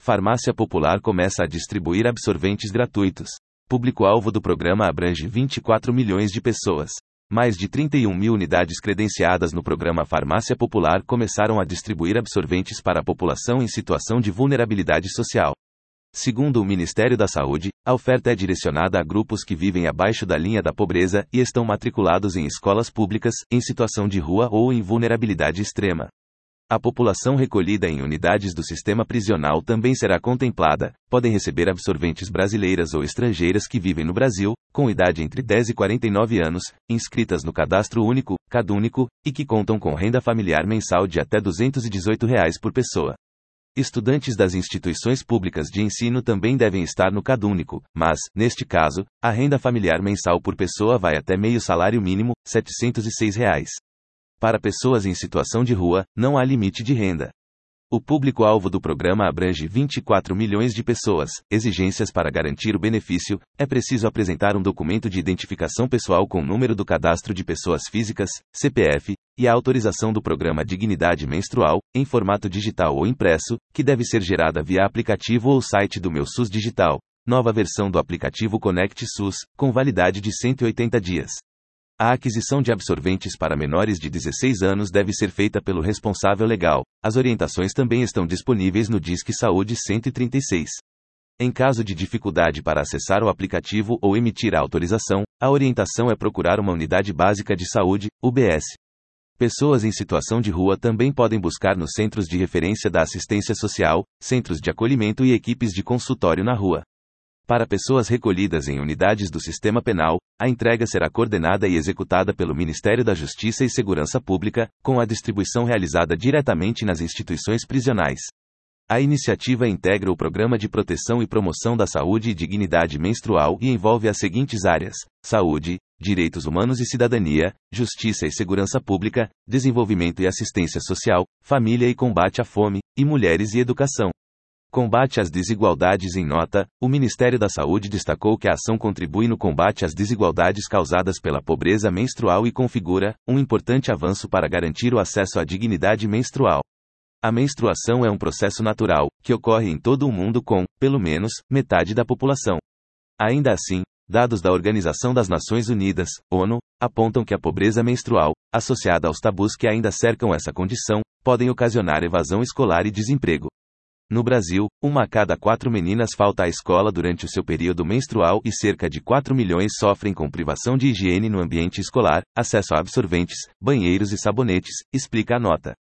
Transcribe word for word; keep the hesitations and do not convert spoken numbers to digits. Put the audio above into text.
Farmácia Popular começa a distribuir absorventes gratuitos. Público-alvo do programa abrange vinte e quatro milhões de pessoas. Mais de trinta e um mil unidades credenciadas no programa Farmácia Popular começaram a distribuir absorventes para a população em situação de vulnerabilidade social. Segundo o Ministério da Saúde, a oferta é direcionada a grupos que vivem abaixo da linha da pobreza e estão matriculados em escolas públicas, em situação de rua ou em vulnerabilidade extrema. A população recolhida em unidades do sistema prisional também será contemplada. Podem receber absorventes brasileiras ou estrangeiras que vivem no Brasil, com idade entre dez e quarenta e nove anos, inscritas no Cadastro Único, CadÚnico, e que contam com renda familiar mensal de até duzentos e dezoito reais por pessoa. Estudantes das instituições públicas de ensino também devem estar no CadÚnico, mas, neste caso, a renda familiar mensal por pessoa vai até meio salário mínimo, setecentos e seis reais. Para pessoas em situação de rua, não há limite de renda. O público-alvo do programa abrange vinte e quatro milhões de pessoas. Exigências para garantir o benefício: é preciso apresentar um documento de identificação pessoal com número do cadastro de pessoas físicas, C P F, e a autorização do programa Dignidade Menstrual, em formato digital ou impresso, que deve ser gerada via aplicativo ou site do Meu SUS Digital. Nova versão do aplicativo Conect SUS, com validade de cento e oitenta dias. A aquisição de absorventes para menores de dezesseis anos deve ser feita pelo responsável legal. As orientações também estão disponíveis no Disque Saúde cento e trinta e seis. Em caso de dificuldade para acessar o aplicativo ou emitir a autorização, a orientação é procurar uma unidade básica de saúde, U B S. Pessoas em situação de rua também podem buscar nos centros de referência da assistência social, centros de acolhimento e equipes de consultório na rua. Para pessoas recolhidas em unidades do sistema penal, a entrega será coordenada e executada pelo Ministério da Justiça e Segurança Pública, com a distribuição realizada diretamente nas instituições prisionais. A iniciativa integra o Programa de Proteção e Promoção da Saúde e Dignidade Menstrual e envolve as seguintes áreas: saúde, direitos humanos e cidadania, justiça e segurança pública, desenvolvimento e assistência social, família e combate à fome, e mulheres e educação. Combate às desigualdades. Em nota, o Ministério da Saúde destacou que a ação contribui no combate às desigualdades causadas pela pobreza menstrual e configura um importante avanço para garantir o acesso à dignidade menstrual. A menstruação é um processo natural, que ocorre em todo o mundo com, pelo menos, metade da população. Ainda assim, dados da Organização das Nações Unidas, ONU, apontam que a pobreza menstrual, associada aos tabus que ainda cercam essa condição, podem ocasionar evasão escolar e desemprego. No Brasil, uma a cada quatro meninas falta à escola durante o seu período menstrual e cerca de quatro milhões sofrem com privação de higiene no ambiente escolar, acesso a absorventes, banheiros e sabonetes, explica a nota.